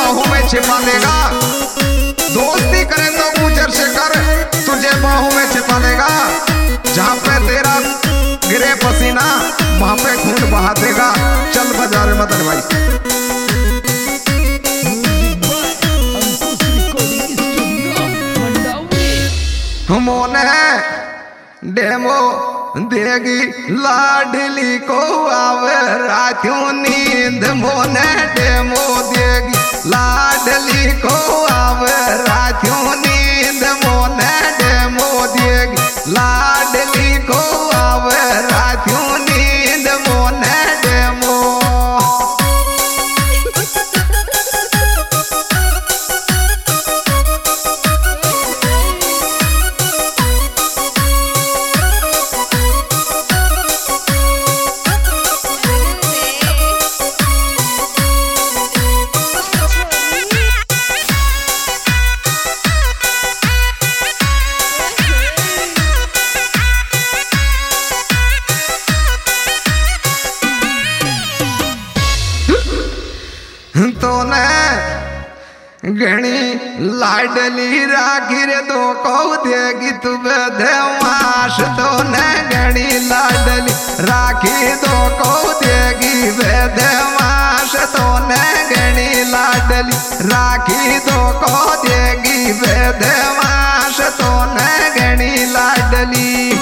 बाहों में छिपा लेगा। दोस्ती करे तो गुजर से कर, तुझे बाहों में छिपा लेगा। जहाँ पे तेरा गिरे पसीना वहां पे खून बहा देगा। चल बाजार मदन भाई। मोने डेमो देगी लाडली को आवे रातों नींद। मोने डेमो देगी लाडली को आवे रातों नींद। मोने डेमो देगी लाडली को आवे रातों नींद। मोने डेमो तो ने घणी लाडली राखी रे दो को देगी तू बदमाश। तो ने घणी लाडली राखी दो को देगी बदमाश। तो ने घणी लाडली राखी दो को देगी बदमाश। तो ने घणी लाडली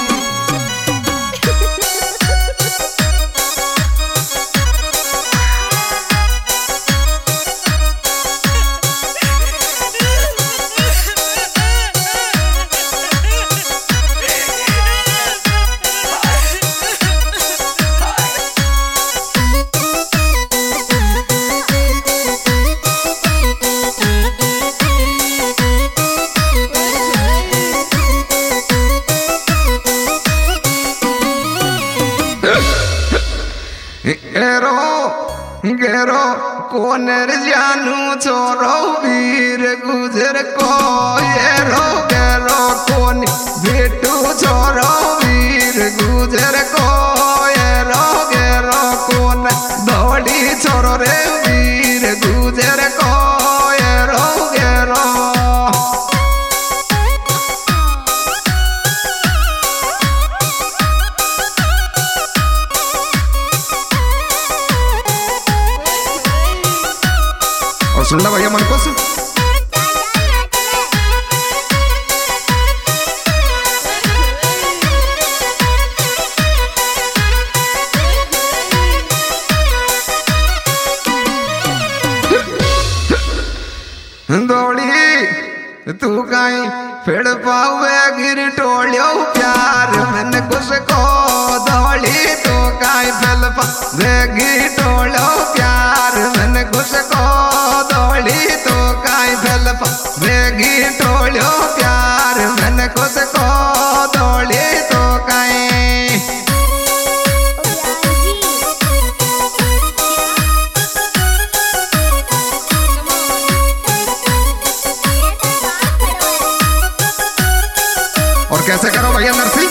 गेरो कोनर जानू छोरो वीर गुजर को। येरो गेरो कोन बेटू छोरो वीर गुजर को। येरो गेरो कोन दौड़ी छोरो रे वीर गुजर को। येरो गेरो सुन ला भैया मन को से। दौड़ी तू कहीं फिर पावे गिर टोलियो प्यार मन कुछ को। दौड़ी तू कहीं फिर पावे गिर टोलियो प्यार मन कुछ को। दौड़ी तो काई फल वेगी टोलियो प्यार मन खुश को। दौड़ी तो काई और कैसे करो भैया नरसी।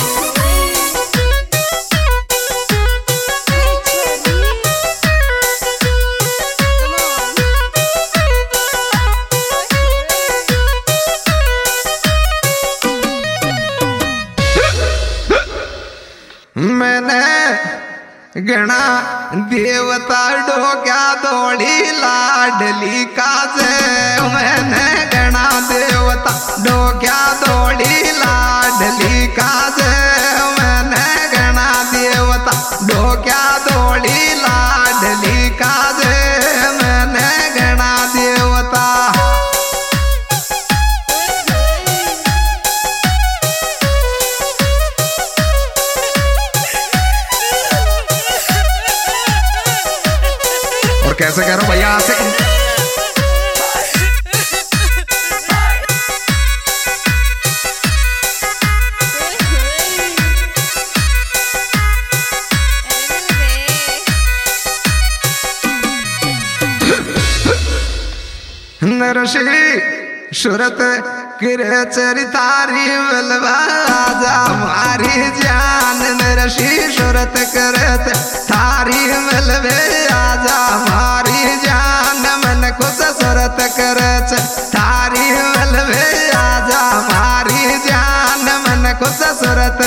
मैंने गणा देवता डोक्या दौड़ी लाडली काजे। मैंने गणा देवता डोक्या दौड़ी लाडली काजे। मैंने गणा देवता डोक्या दौड़ी लाडली काजे। मैंने गणा देवता और कैसे कह रहा हूं भैया आसे नरसी सूरत किरे चरितारी बलवा आजा हमारी जान। नरसी सूरत करे थारी बलवे आजा हमारी जान। मन खुश सुरत करच थारी वलवे आजा मारी जान मन खुश सुरत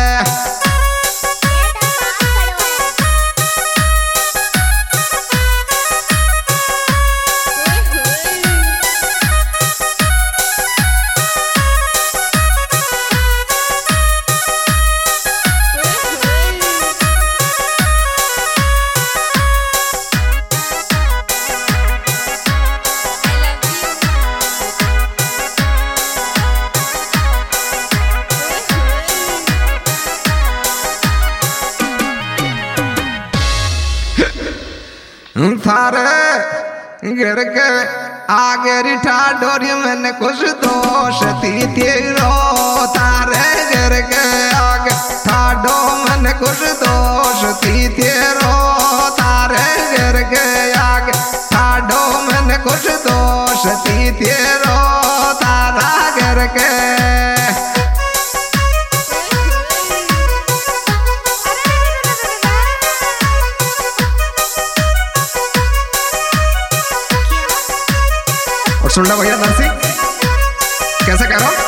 थारे घर के आगे रिठा डोरी मैंने कुछ दोष थी तेरो तारे घर के आगे ठाडो मैंने कुछ दोष थी तेरो तारे घर के आगे ठाडो मैंने कुछ दोष थी तेरो तारा घर के सुन लो भैया नरसी कैसे कह रहा हूं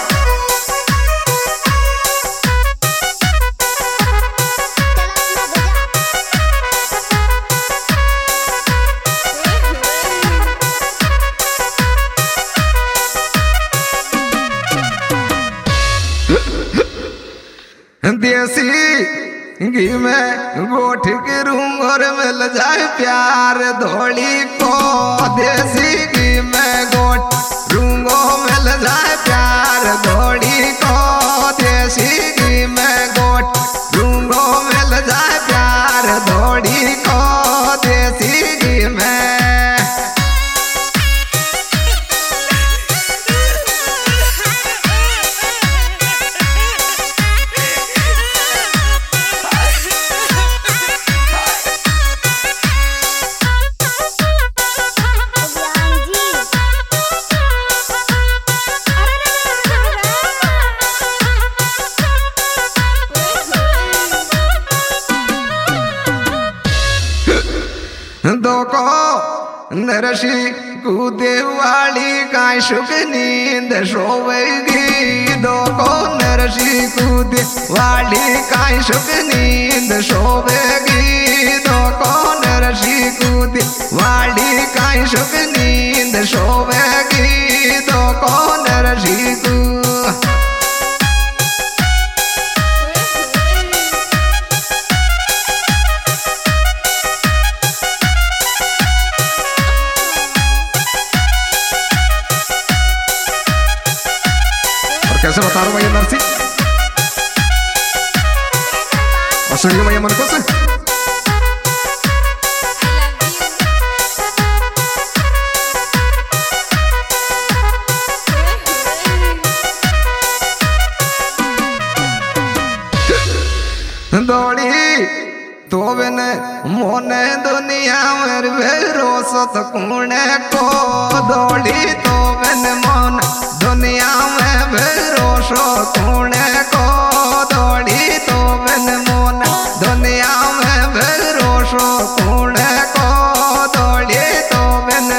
देसी घी में गोठ के रूम और मिल जाए प्यार धोली को देसी घी में गोठ रूंगो मिल जाए प्यार धोली को देसी घी में गोठ रूंगो मिल जाए प्यार धोली को देसी घी में दो को नरसी कूदे वाली का सुख नींद सोवेगी दो को नरसी कूदे वाली का सुख नींद सोवेगी दो को नरसी कूदे वाली का सुख नींद सोवेगी दो को नरसी कू कैसे बता रहा हूँ भैया नरसी और सुनिए भैया मन को से दौड़ी तो बिन मोने दुनिया में रोसत कुणे को दौड़ी तो बिन मोन दुनिया में भरोसो कुणे को दौड़ी तो बिन मोन दुनिया में भरोसो कुणे को दौड़ी तो बिन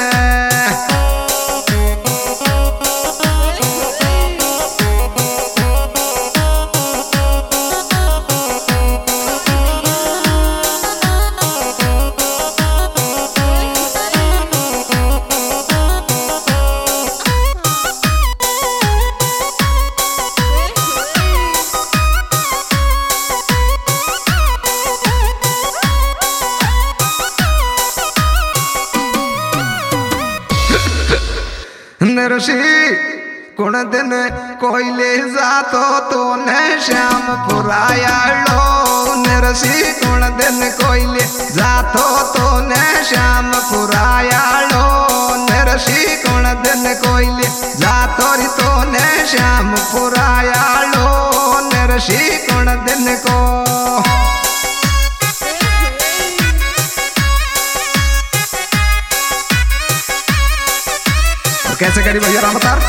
नरसी कुण दिन कोयले जातो तो न श्याम पुराया लो नरसी कुण दिन कोयले जातो तो न श्याम पुराया लो नरसी कुण दिन कोयले जातो री तो न श्याम पुराया लो नरसी कुण दिन को कैसे करी भैया राम अवतार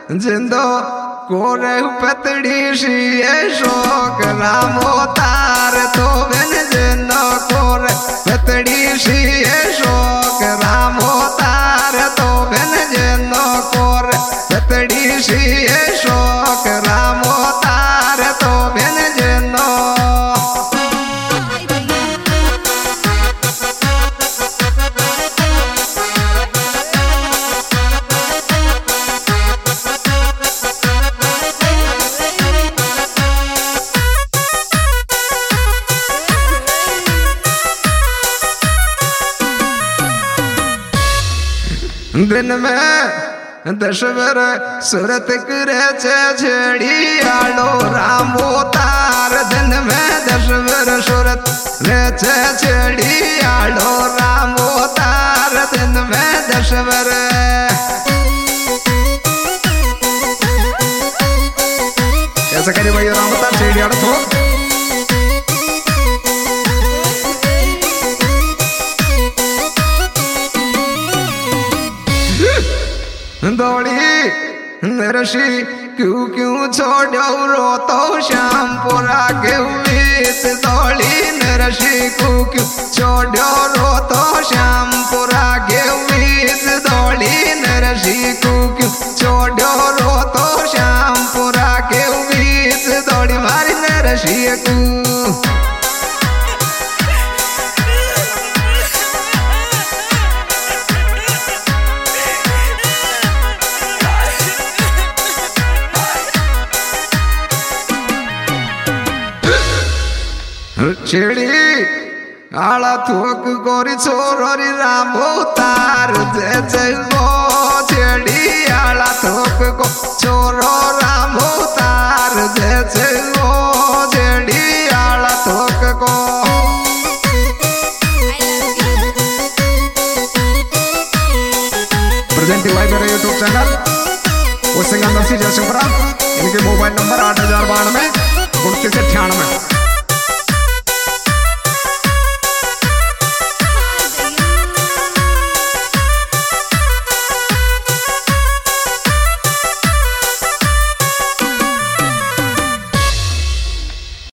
जिंदो कोरे पतड़ी सी शोक रामो तार तो बिन जिंदो कोरे पतड़ी सी शोक रामो तार तो बिन जिंदो कोरे पतड़ी सी शोक रामो तार तो बिन जिंदो दिन में 10 बर सूरत करे छेड़ी आलो रामो तार दिन में 10 बर सूरत रे छेड़ी आलो रामो तार दिन में 10 बर कैसा करे भाई रामो तार छेड़ी आलो तो दौड़ी नरसी क्यों क्यों छोड़ो रो तो श्यामपुरा के बीच दौड़ी नरसी क्यों क्यों छोड़ो रो तो श्यामपुरा के बीच दौड़ी नरसी क्यों क्यों छोड़ो रो तो श्यामपुरा के बीच दौड़ी मारी नरसी क्यों छेड़ी आला थोक गोरी छोरी रामो तार जैसे गो छेड़ी आला थोक को छोरो रामो तार जैसे गो छेड़ी आला